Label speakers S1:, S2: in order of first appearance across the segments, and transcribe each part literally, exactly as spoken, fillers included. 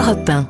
S1: Europe un.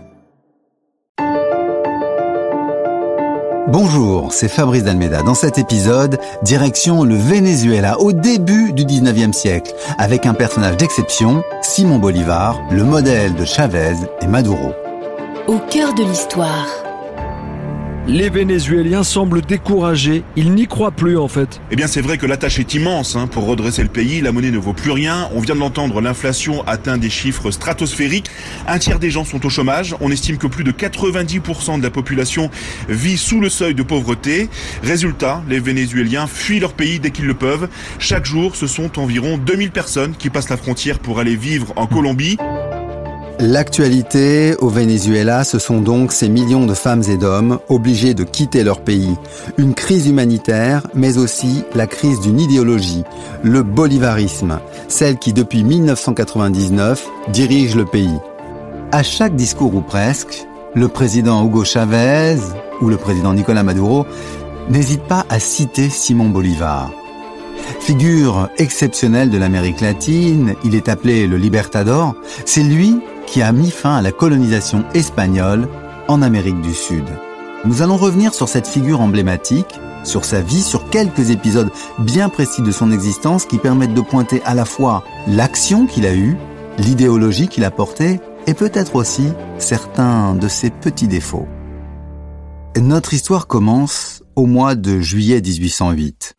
S2: Bonjour, c'est Fabrice d'Almeida. Dans cet épisode, direction le Venezuela au début du dix-neuvième siècle, avec un personnage d'exception, Simón Bolívar, le modèle de Chavez et Maduro.
S1: Au cœur de l'histoire.
S3: Les Vénézuéliens semblent découragés, ils n'y croient plus en fait.
S4: Eh bien c'est vrai que la tâche est immense hein, pour redresser le pays, la monnaie ne vaut plus rien, on vient de l'entendre, l'inflation atteint des chiffres stratosphériques, un tiers des gens sont au chômage, on estime que plus de quatre-vingt-dix pour cent de la population vit sous le seuil de pauvreté. Résultat, les Vénézuéliens fuient leur pays dès qu'ils le peuvent. Chaque jour, ce sont environ deux mille personnes qui passent la frontière pour aller vivre en Colombie.
S2: L'actualité au Venezuela, ce sont donc ces millions de femmes et d'hommes obligés de quitter leur pays. Une crise humanitaire, mais aussi la crise d'une idéologie, le bolivarisme, celle qui depuis mille neuf cent quatre-vingt-dix-neuf dirige le pays. À chaque discours ou presque, le président Hugo Chavez ou le président Nicolás Maduro n'hésitent pas à citer Simón Bolívar. Figure exceptionnelle de l'Amérique latine, il est appelé le Libertador, c'est lui qui a mis fin à la colonisation espagnole en Amérique du Sud. Nous allons revenir sur cette figure emblématique, sur sa vie, sur quelques épisodes bien précis de son existence qui permettent de pointer à la fois l'action qu'il a eue, l'idéologie qu'il a portée et peut-être aussi certains de ses petits défauts. Notre histoire commence au mois de juillet dix-huit cent huit.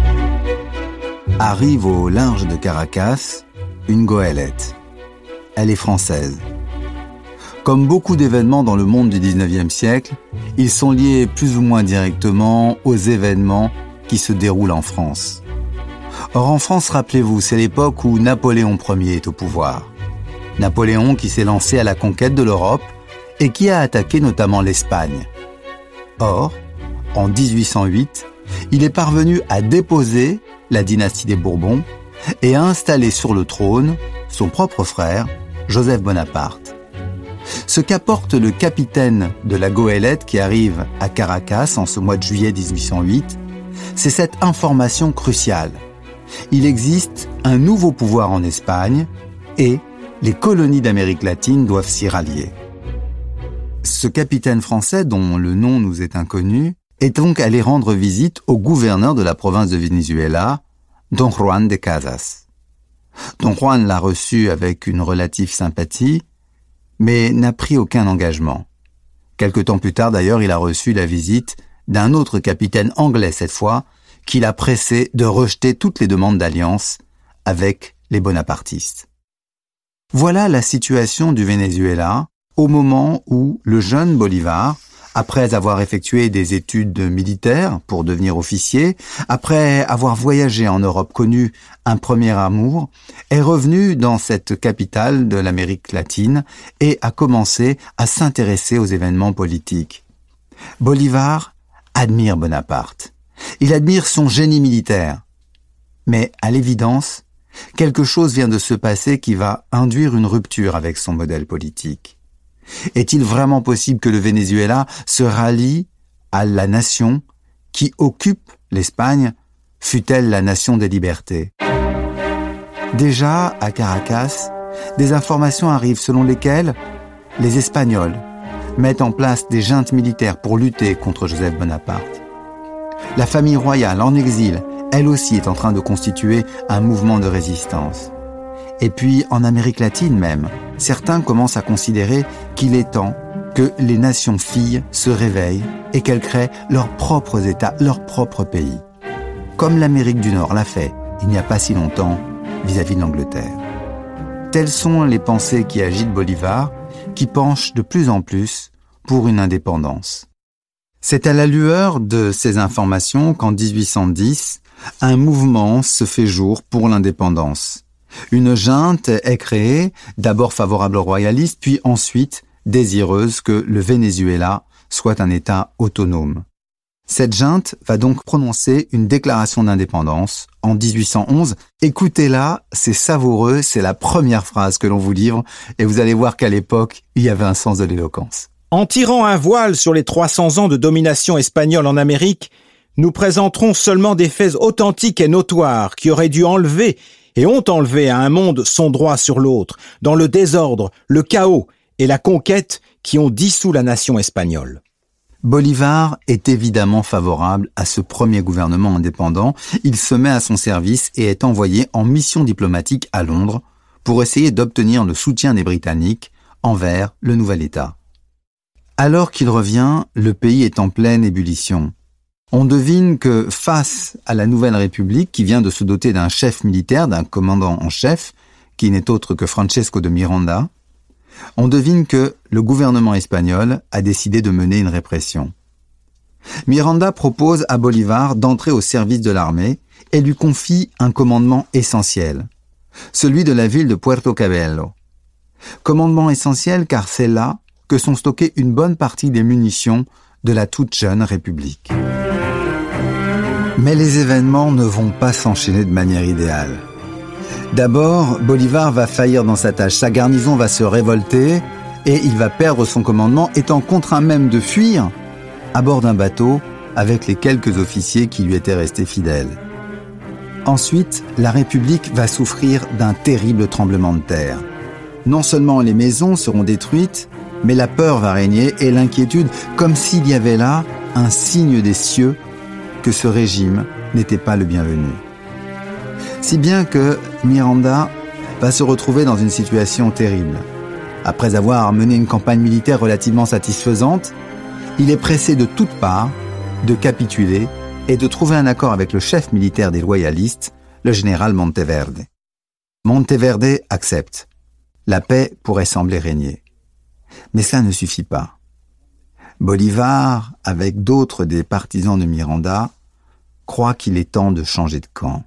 S2: Arrive au large de Caracas une goélette. Elle est française. Comme beaucoup d'événements dans le monde du dix-neuvième siècle, ils sont liés plus ou moins directement aux événements qui se déroulent en France. Or en France, rappelez-vous, c'est l'époque où Napoléon Ier est au pouvoir. Napoléon qui s'est lancé à la conquête de l'Europe et qui a attaqué notamment l'Espagne. Or, en dix-huit cent huit, il est parvenu à déposer la dynastie des Bourbons et à installer sur le trône son propre frère, Joseph Bonaparte. Ce qu'apporte le capitaine de la goélette qui arrive à Caracas en ce mois de juillet dix-huit cent huit, c'est cette information cruciale. Il existe un nouveau pouvoir en Espagne et les colonies d'Amérique latine doivent s'y rallier. Ce capitaine français, dont le nom nous est inconnu, est donc allé rendre visite au gouverneur de la province de Venezuela, Don Juan de Casas. Don Juan l'a reçu avec une relative sympathie, mais n'a pris aucun engagement. Quelque temps plus tard, d'ailleurs, il a reçu la visite d'un autre capitaine anglais cette fois, qui l'a pressé de rejeter toutes les demandes d'alliance avec les bonapartistes. Voilà la situation du Venezuela au moment où le jeune Bolívar, après avoir effectué des études militaires pour devenir officier, après avoir voyagé en Europe, connu un premier amour, est revenu dans cette capitale de l'Amérique latine et a commencé à s'intéresser aux événements politiques. Bolívar admire Bonaparte. Il admire son génie militaire. Mais à l'évidence, quelque chose vient de se passer qui va induire une rupture avec son modèle politique. Est-il vraiment possible que le Venezuela se rallie à la nation qui occupe l'Espagne, fût-elle la nation des libertés? Déjà, à Caracas, des informations arrivent selon lesquelles les Espagnols mettent en place des juntes militaires pour lutter contre Joseph Bonaparte. La famille royale en exil, elle aussi, est en train de constituer un mouvement de résistance. Et puis, en Amérique latine même, certains commencent à considérer qu'il est temps que les nations filles se réveillent et qu'elles créent leurs propres États, leurs propres pays. Comme l'Amérique du Nord l'a fait il n'y a pas si longtemps vis-à-vis de l'Angleterre. Telles sont les pensées qui agitent Bolívar, qui penchent de plus en plus pour une indépendance. C'est à la lueur de ces informations qu'en dix-huit cent dix, un mouvement se fait jour pour l'indépendance. Une junte est créée, d'abord favorable aux royalistes, puis ensuite désireuse que le Venezuela soit un État autonome. Cette junte va donc prononcer une déclaration d'indépendance en dix-huit cent onze. Écoutez-la, c'est savoureux, c'est la première phrase que l'on vous livre, et vous allez voir qu'à l'époque, il y avait un sens de l'éloquence.
S5: En tirant un voile sur les trois cents ans de domination espagnole en Amérique, nous présenterons seulement des faits authentiques et notoires qui auraient dû enlever et ont enlevé à un monde son droit sur l'autre, dans le désordre, le chaos et la conquête qui ont dissous la nation espagnole.
S2: Bolivar est évidemment favorable à ce premier gouvernement indépendant. Il se met à son service et est envoyé en mission diplomatique à Londres pour essayer d'obtenir le soutien des Britanniques envers le nouvel État. Alors qu'il revient, le pays est en pleine ébullition. On devine que face à la nouvelle République qui vient de se doter d'un chef militaire, d'un commandant en chef, qui n'est autre que Francesco de Miranda, on devine que le gouvernement espagnol a décidé de mener une répression. Miranda propose à Bolivar d'entrer au service de l'armée et lui confie un commandement essentiel, celui de la ville de Puerto Cabello. Commandement essentiel car c'est là que sont stockées une bonne partie des munitions de la toute jeune République. Mais les événements ne vont pas s'enchaîner de manière idéale. D'abord, Bolivar va faillir dans sa tâche, sa garnison va se révolter et il va perdre son commandement, étant contraint même de fuir à bord d'un bateau avec les quelques officiers qui lui étaient restés fidèles. Ensuite, la République va souffrir d'un terrible tremblement de terre. Non seulement les maisons seront détruites, mais la peur va régner et l'inquiétude, comme s'il y avait là un signe des cieux que ce régime n'était pas le bienvenu. Si bien que Miranda va se retrouver dans une situation terrible. Après avoir mené une campagne militaire relativement satisfaisante, il est pressé de toutes parts de capituler et de trouver un accord avec le chef militaire des loyalistes, le général Monteverde. Monteverde accepte. La paix pourrait sembler régner. Mais cela ne suffit pas. Bolivar, avec d'autres des partisans de Miranda, croit qu'il est temps de changer de camp.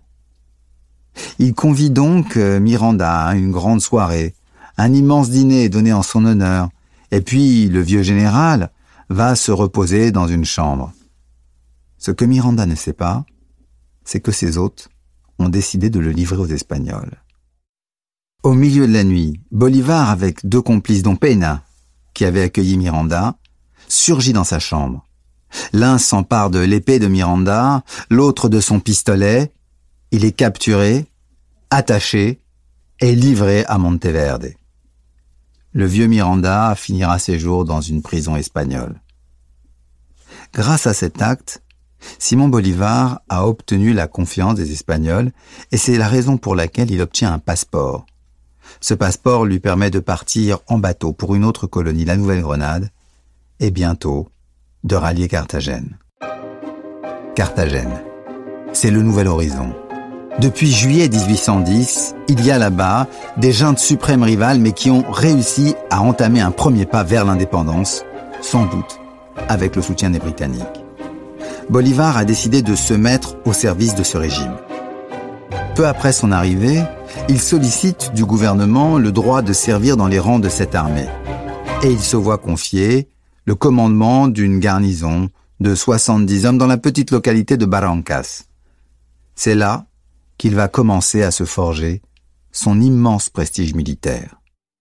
S2: Il convie donc Miranda à une grande soirée, un immense dîner donné en son honneur, et puis le vieux général va se reposer dans une chambre. Ce que Miranda ne sait pas, c'est que ses hôtes ont décidé de le livrer aux Espagnols. Au milieu de la nuit, Bolivar, avec deux complices dont Pena, qui avait accueilli Miranda, surgit dans sa chambre. L'un s'empare de l'épée de Miranda, l'autre de son pistolet. Il est capturé, attaché et livré à Monteverde. Le vieux Miranda finira ses jours dans une prison espagnole. Grâce à cet acte, Simón Bolívar a obtenu la confiance des Espagnols et c'est la raison pour laquelle il obtient un passeport. Ce passeport lui permet de partir en bateau pour une autre colonie, la Nouvelle-Grenade, et bientôt de rallier Carthagène. Carthagène, c'est le nouvel horizon. Depuis juillet dix-huit cent dix, il y a là-bas des juntes suprêmes rivales mais qui ont réussi à entamer un premier pas vers l'indépendance, sans doute avec le soutien des Britanniques. Bolivar a décidé de se mettre au service de ce régime. Peu après son arrivée, il sollicite du gouvernement le droit de servir dans les rangs de cette armée. Et il se voit confier le commandement d'une garnison de soixante-dix hommes dans la petite localité de Barrancas. C'est là qu'il va commencer à se forger son immense prestige militaire.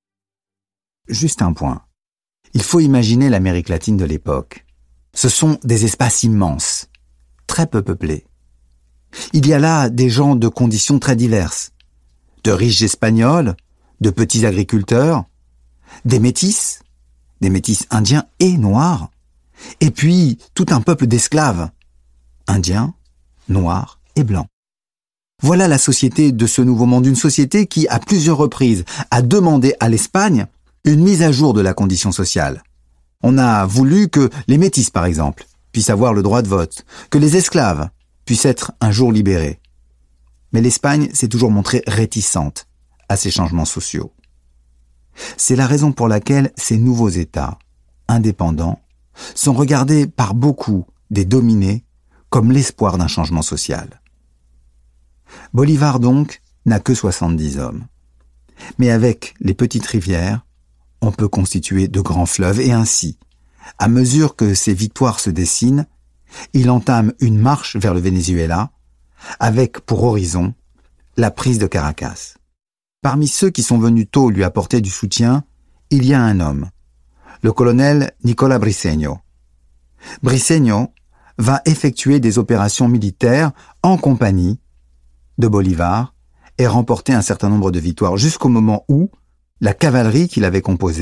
S2: Juste un point. Il faut imaginer l'Amérique latine de l'époque. Ce sont des espaces immenses, très peu peuplés. Il y a là des gens de conditions très diverses. De riches Espagnols, de petits agriculteurs, des métis, des métis indiens et noirs, et puis tout un peuple d'esclaves, indiens, noirs et blancs. Voilà la société de ce nouveau monde, une société qui, à plusieurs reprises, a demandé à l'Espagne une mise à jour de la condition sociale. On a voulu que les métis, par exemple, puissent avoir le droit de vote, que les esclaves puissent être un jour libérés. Mais l'Espagne s'est toujours montrée réticente à ces changements sociaux. C'est la raison pour laquelle ces nouveaux États, indépendants, sont regardés par beaucoup des dominés comme l'espoir d'un changement social. Bolivar, donc, n'a que soixante-dix hommes. Mais avec les petites rivières, on peut constituer de grands fleuves et ainsi, à mesure que ces victoires se dessinent, il entame une marche vers le Venezuela avec pour horizon la prise de Caracas. Parmi ceux qui sont venus tôt lui apporter du soutien, il y a un homme, le colonel Nicolas Briceño. Briceño va effectuer des opérations militaires en compagnie de Bolivar et remporter un certain nombre de victoires jusqu'au moment où la cavalerie qu'il avait composée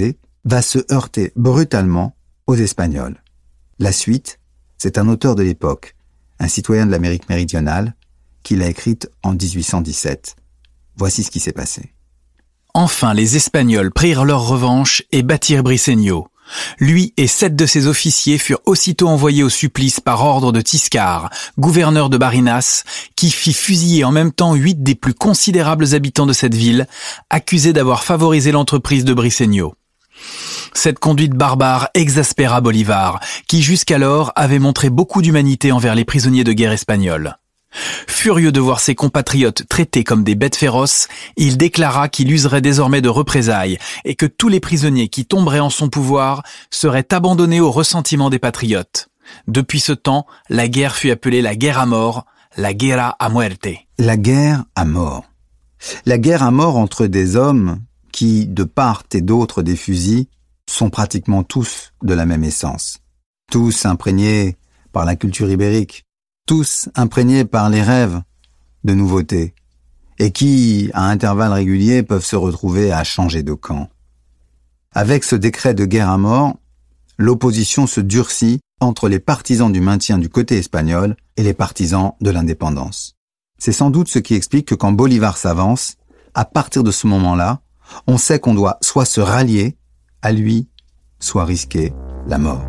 S2: va se heurter brutalement aux Espagnols. La suite, c'est un auteur de l'époque, un citoyen de l'Amérique méridionale, qui l'a écrite en dix-huit cent dix-sept. Voici ce qui s'est passé.
S6: Enfin, les Espagnols prirent leur revanche et battirent Briceño. Lui et sept de ses officiers furent aussitôt envoyés au supplice par ordre de Tiscar, gouverneur de Barinas, qui fit fusiller en même temps huit des plus considérables habitants de cette ville, accusés d'avoir favorisé l'entreprise de Briceño. Cette conduite barbare exaspéra Bolivar, qui jusqu'alors avait montré beaucoup d'humanité envers les prisonniers de guerre espagnols. Furieux de voir ses compatriotes traités comme des bêtes féroces, il déclara qu'il userait désormais de représailles et que tous les prisonniers qui tomberaient en son pouvoir seraient abandonnés au ressentiment des patriotes. Depuis ce temps, la guerre fut appelée la guerre à mort, la guerra a muerte.
S2: La guerre à mort. La guerre à mort entre des hommes qui, de part et d'autre des fusils, sont pratiquement tous de la même essence. Tous imprégnés par la culture ibérique. Tous imprégnés par les rêves de nouveautés, et qui, à intervalles réguliers, peuvent se retrouver à changer de camp. Avec ce décret de guerre à mort, l'opposition se durcit entre les partisans du maintien du côté espagnol et les partisans de l'indépendance. C'est sans doute ce qui explique que quand Bolivar s'avance, à partir de ce moment-là, on sait qu'on doit soit se rallier à lui, soit risquer la mort.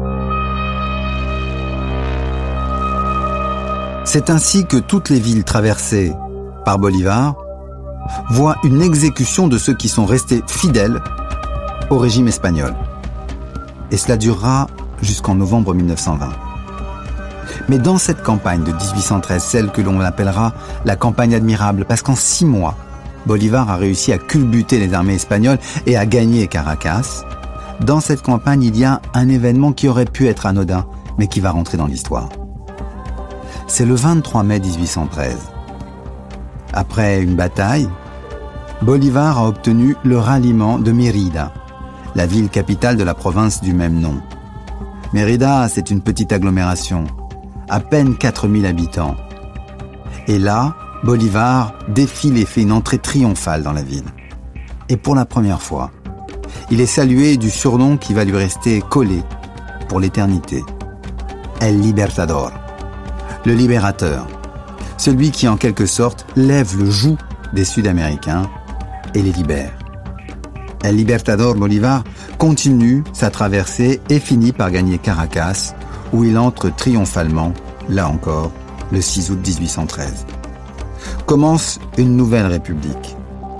S2: C'est ainsi que toutes les villes traversées par Bolivar voient une exécution de ceux qui sont restés fidèles au régime espagnol. Et cela durera jusqu'en novembre mille neuf cent vingt. Mais dans cette campagne de dix-huit cent treize, celle que l'on appellera la campagne admirable, parce qu'en six mois, Bolivar a réussi à culbuter les armées espagnoles et à gagner Caracas, dans cette campagne, il y a un événement qui aurait pu être anodin, mais qui va rentrer dans l'histoire. C'est le vingt-trois mai dix-huit cent treize. Après une bataille, Bolivar a obtenu le ralliement de Mérida, la ville capitale de la province du même nom. Mérida, c'est une petite agglomération, à peine quatre mille habitants. Et là, Bolivar défile et fait une entrée triomphale dans la ville. Et pour la première fois, il est salué du surnom qui va lui rester collé pour l'éternité. El Libertador. Le libérateur, celui qui en quelque sorte lève le joug des Sud-Américains et les libère. El Libertador Bolivar continue sa traversée et finit par gagner Caracas, où il entre triomphalement, là encore, le six août dix-huit cent treize. Commence une nouvelle république.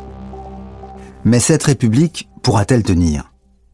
S2: Mais cette république pourra-t-elle tenir ?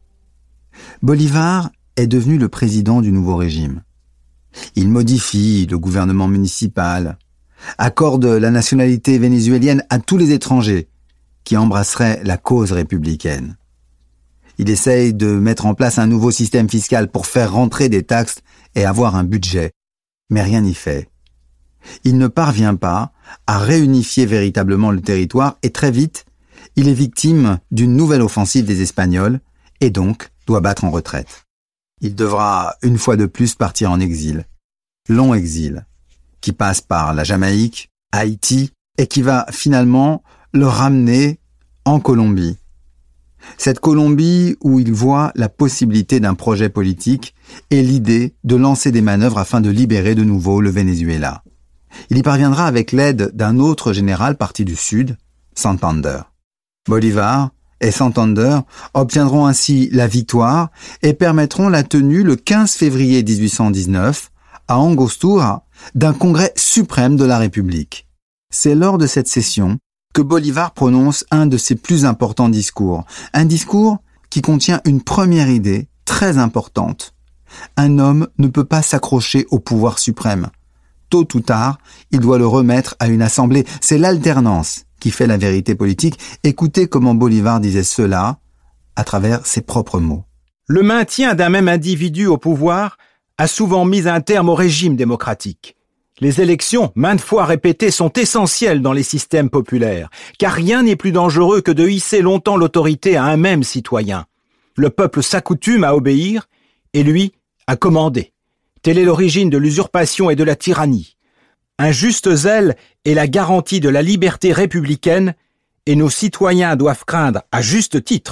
S2: Bolivar est devenu le président du nouveau régime. Il modifie le gouvernement municipal, accorde la nationalité vénézuélienne à tous les étrangers qui embrasseraient la cause républicaine. Il essaye de mettre en place un nouveau système fiscal pour faire rentrer des taxes et avoir un budget, mais rien n'y fait. Il ne parvient pas à réunifier véritablement le territoire et très vite, il est victime d'une nouvelle offensive des Espagnols et donc doit battre en retraite. Il devra une fois de plus partir en exil, long exil, qui passe par la Jamaïque, Haïti, et qui va finalement le ramener en Colombie. Cette Colombie où il voit la possibilité d'un projet politique et l'idée de lancer des manœuvres afin de libérer de nouveau le Venezuela. Il y parviendra avec l'aide d'un autre général parti du sud, Santander. Bolivar et Santander obtiendront ainsi la victoire et permettront la tenue le quinze février dix-huit cent dix-neuf à Angostura d'un congrès suprême de la République. C'est lors de cette session que Bolivar prononce un de ses plus importants discours, un discours qui contient une première idée très importante. Un homme ne peut pas s'accrocher au pouvoir suprême. Tôt ou tard, il doit le remettre à une assemblée. C'est l'alternance qui fait la vérité politique. Écoutez comment Bolivar disait cela à travers ses propres mots.
S5: Le maintien d'un même individu au pouvoir a souvent mis un terme au régime démocratique. Les élections, maintes fois répétées, sont essentielles dans les systèmes populaires, car rien n'est plus dangereux que de hisser longtemps l'autorité à un même citoyen. Le peuple s'accoutume à obéir, et lui à commander. Telle est l'origine de l'usurpation et de la tyrannie. Un juste zèle est la garantie de la liberté républicaine, et nos citoyens doivent craindre, à juste titre,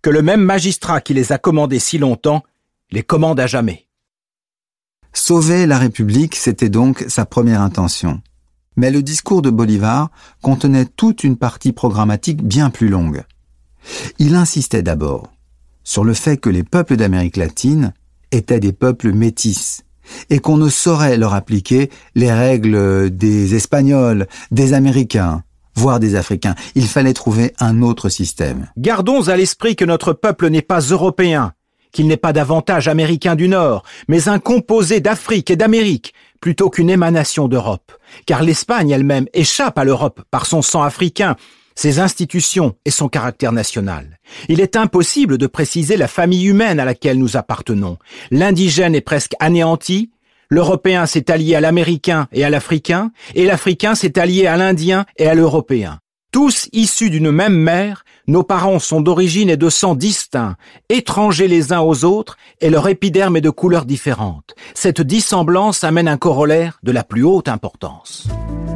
S5: que le même magistrat qui les a commandés si longtemps les commande à jamais.
S2: Sauver la République, c'était donc sa première intention. Mais le discours de Bolivar contenait toute une partie programmatique bien plus longue. Il insistait d'abord sur le fait que les peuples d'Amérique latine étaient des peuples métis et qu'on ne saurait leur appliquer les règles des Espagnols, des Américains, voire des Africains. Il fallait trouver un autre système.
S5: Gardons à l'esprit que notre peuple n'est pas européen, qu'il n'est pas davantage américain du Nord, mais un composé d'Afrique et d'Amérique, plutôt qu'une émanation d'Europe. Car l'Espagne elle-même échappe à l'Europe par son sang africain, ses institutions et son caractère national. Il est impossible de préciser la famille humaine à laquelle nous appartenons. L'indigène est presque anéanti, l'Européen s'est allié à l'Américain et à l'Africain, et l'Africain s'est allié à l'Indien et à l'Européen. Tous issus d'une même mère, nos parents sont d'origine et de sang distincts, étrangers les uns aux autres, et leur épiderme est de couleurs différentes. Cette dissemblance amène un corollaire de la plus haute importance.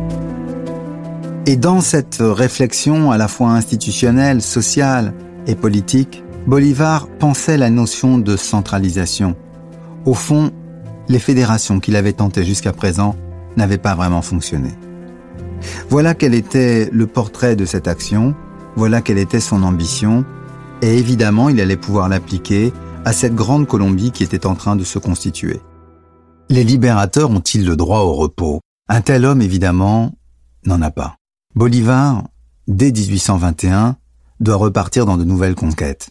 S2: Et dans cette réflexion à la fois institutionnelle, sociale et politique, Bolivar pensait la notion de centralisation. Au fond, les fédérations qu'il avait tentées jusqu'à présent n'avaient pas vraiment fonctionné. Voilà quel était le portrait de cette action, voilà quelle était son ambition, et évidemment il allait pouvoir l'appliquer à cette grande Colombie qui était en train de se constituer. Les libérateurs ont-ils le droit au repos ? Un tel homme, évidemment, n'en a pas. Bolivar, dès dix-huit cent vingt et un, doit repartir dans de nouvelles conquêtes.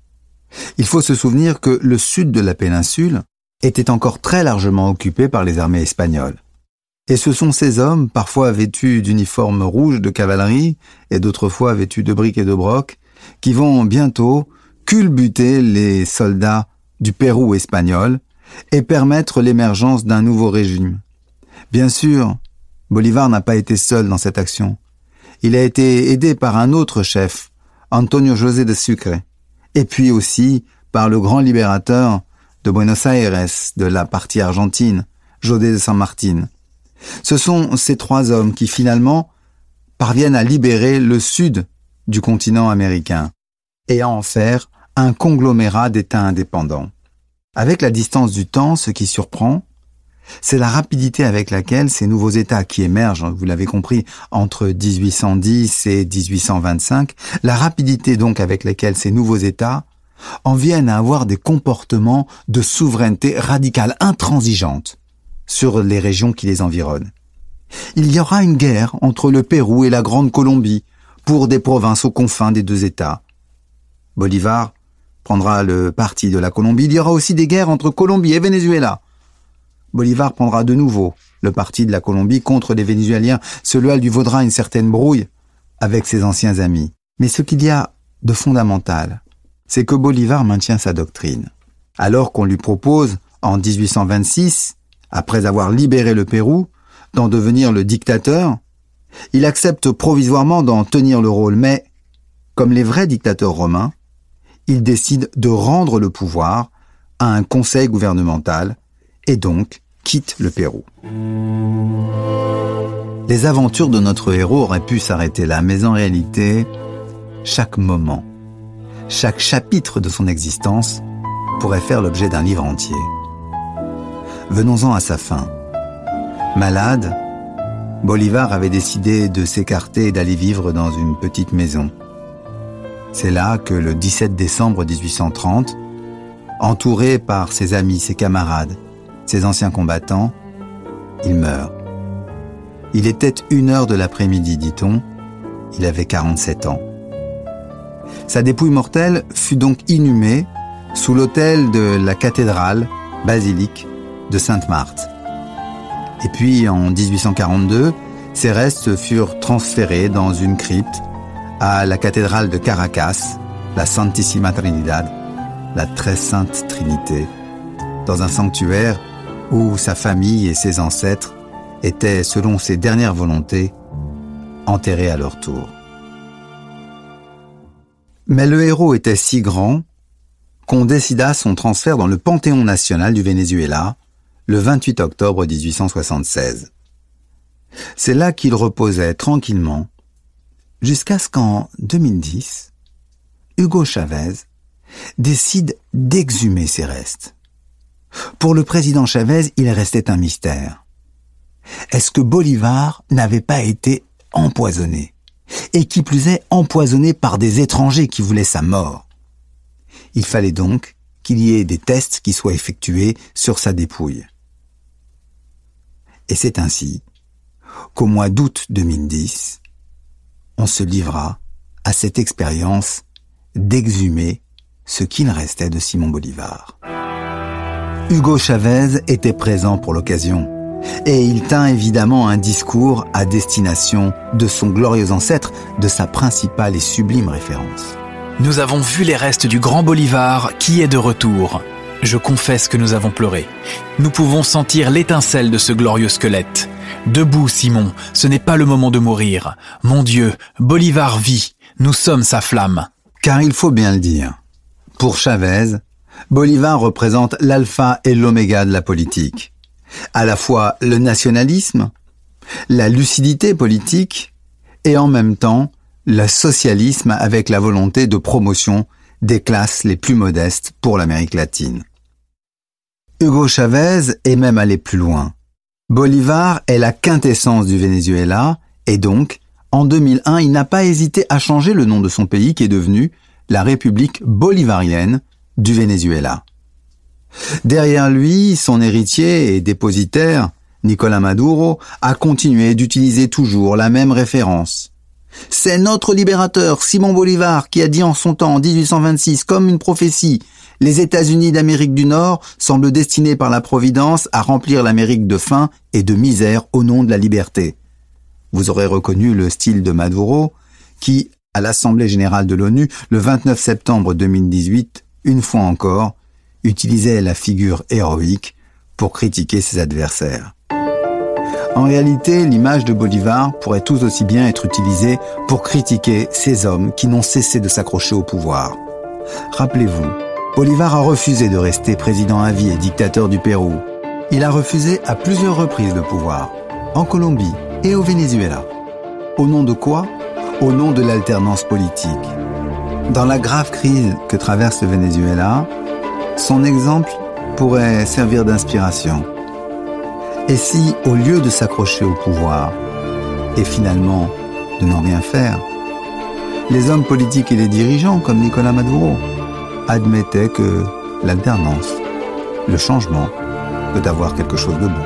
S2: Il faut se souvenir que le sud de la péninsule était encore très largement occupé par les armées espagnoles. Et ce sont ces hommes, parfois vêtus d'uniformes rouges de cavalerie et d'autres fois vêtus de briques et de brocs, qui vont bientôt culbuter les soldats du Pérou espagnol et permettre l'émergence d'un nouveau régime. Bien sûr, Bolivar n'a pas été seul dans cette action. Il a été aidé par un autre chef, Antonio José de Sucre, et puis aussi par le grand libérateur de Buenos Aires, de la partie argentine, José de San Martín. Ce sont ces trois hommes qui finalement parviennent à libérer le sud du continent américain et à en faire un conglomérat d'États indépendants. Avec la distance du temps, ce qui surprend, c'est la rapidité avec laquelle ces nouveaux États qui émergent, vous l'avez compris, entre dix-huit cent dix et dix-huit cent vingt-cinq, la rapidité donc avec laquelle ces nouveaux États en viennent à avoir des comportements de souveraineté radicale, intransigeante sur les régions qui les environnent. Il y aura une guerre entre le Pérou et la Grande Colombie pour des provinces aux confins des deux États. Bolivar prendra le parti de la Colombie. Il y aura aussi des guerres entre Colombie et Venezuela. Bolivar prendra de nouveau le parti de la Colombie contre les Vénézuéliens. Cela lui vaudra une certaine brouille avec ses anciens amis. Mais ce qu'il y a de fondamental, c'est que Bolivar maintient sa doctrine. Alors qu'on lui propose, en dix-huit cent vingt-six, après avoir libéré le Pérou, d'en devenir le dictateur, il accepte provisoirement d'en tenir le rôle, mais, comme les vrais dictateurs romains, il décide de rendre le pouvoir à un conseil gouvernemental et donc quitte le Pérou. Les aventures de notre héros auraient pu s'arrêter là, mais en réalité, chaque moment, chaque chapitre de son existence pourrait faire l'objet d'un livre entier. Venons-en à sa fin. Malade, Bolivar avait décidé de s'écarter et d'aller vivre dans une petite maison. C'est là que le dix-sept décembre dix-huit cent trente, entouré par ses amis, ses camarades, ses anciens combattants, il meurt. Il était une heure de l'après-midi, dit-on. Il avait quarante-sept ans. Sa dépouille mortelle fut donc inhumée sous l'autel de la cathédrale basilique de Sainte-Marthe. Et puis, en dix-huit cent quarante-deux, ses restes furent transférés dans une crypte à la cathédrale de Caracas, la Santissima Trinidad, la très sainte Trinité, dans un sanctuaire où sa famille et ses ancêtres étaient, selon ses dernières volontés, enterrés à leur tour. Mais le héros était si grand qu'on décida son transfert dans le Panthéon national du Venezuela le vingt-huit octobre dix-huit cent soixante-seize. C'est là qu'il reposait tranquillement, jusqu'à ce qu'en deux mille dix, Hugo Chavez décide d'exhumer ces restes. Pour le président Chavez, il restait un mystère. Est-ce que Bolivar n'avait pas été empoisonné ? Et qui plus est, empoisonné par des étrangers qui voulaient sa mort. Il fallait donc qu'il y ait des tests qui soient effectués sur sa dépouille. Et c'est ainsi qu'au mois d'août deux mille dix, on se livra à cette expérience d'exhumer ce qu'il restait de Simon Bolivar. Hugo Chavez était présent pour l'occasion, et il tint évidemment un discours à destination de son glorieux ancêtre, de sa principale et sublime référence.
S6: Nous avons vu les restes du grand Bolivar qui est de retour. Je confesse que nous avons pleuré. Nous pouvons sentir l'étincelle de ce glorieux squelette. Debout, Simon, ce n'est pas le moment de mourir. Mon Dieu, Bolivar vit, nous sommes sa flamme.
S2: Car il faut bien le dire, pour Chavez, Bolivar représente l'alpha et l'oméga de la politique. À la fois le nationalisme, la lucidité politique et en même temps le socialisme avec la volonté de promotion des classes les plus modestes pour l'Amérique latine. Hugo Chavez est même allé plus loin. Bolivar est la quintessence du Venezuela et donc, en deux mille un, il n'a pas hésité à changer le nom de son pays qui est devenu la République bolivarienne du Venezuela. Derrière lui, son héritier et dépositaire, Nicolás Maduro, a continué d'utiliser toujours la même référence. C'est notre libérateur, Simon Bolivar, qui a dit en son temps, en dix-huit cent vingt-six, comme une prophétie, « Les États-Unis d'Amérique du Nord semblent destinés par la Providence à remplir l'Amérique de faim et de misère au nom de la liberté. » Vous aurez reconnu le style de Maduro, qui, à l'Assemblée générale de l'ONU, le vingt-neuf septembre deux mille dix-huit, une fois encore, utilisait la figure héroïque pour critiquer ses adversaires. En réalité, l'image de Bolivar pourrait tout aussi bien être utilisée pour critiquer ces hommes qui n'ont cessé de s'accrocher au pouvoir. Rappelez-vous, Bolivar a refusé de rester président à vie et dictateur du Pérou. Il a refusé à plusieurs reprises le pouvoir, en Colombie et au Venezuela. Au nom de quoi ? Au nom de l'alternance politique. Dans la grave crise que traverse le Venezuela, son exemple pourrait servir d'inspiration. Et si, au lieu de s'accrocher au pouvoir, et finalement de n'en rien faire, les hommes politiques et les dirigeants, comme Nicolás Maduro, admettaient que l'alternance, le changement, peut avoir quelque chose de bon.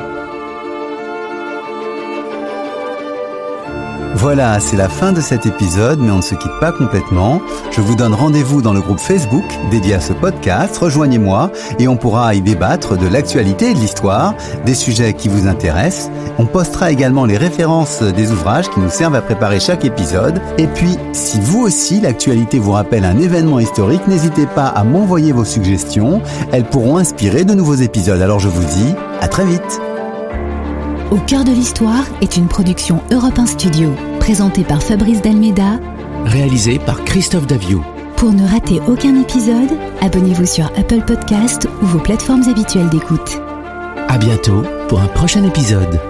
S2: Voilà, c'est la fin de cet épisode, mais on ne se quitte pas complètement. Je vous donne rendez-vous dans le groupe Facebook dédié à ce podcast. Rejoignez-moi et on pourra y débattre de l'actualité et de l'histoire, des sujets qui vous intéressent. On postera également les références des ouvrages qui nous servent à préparer chaque épisode. Et puis, si vous aussi, l'actualité vous rappelle un événement historique, n'hésitez pas à m'envoyer vos suggestions. Elles pourront inspirer de nouveaux épisodes. Alors je vous dis à très vite.
S1: Au cœur de l'histoire est une production Europe un Studio, présentée par Fabrice Dalméda,
S7: réalisée par Christophe Davio.
S1: Pour ne rater aucun épisode, abonnez-vous sur Apple Podcasts ou vos plateformes habituelles d'écoute.
S7: À bientôt pour un prochain épisode.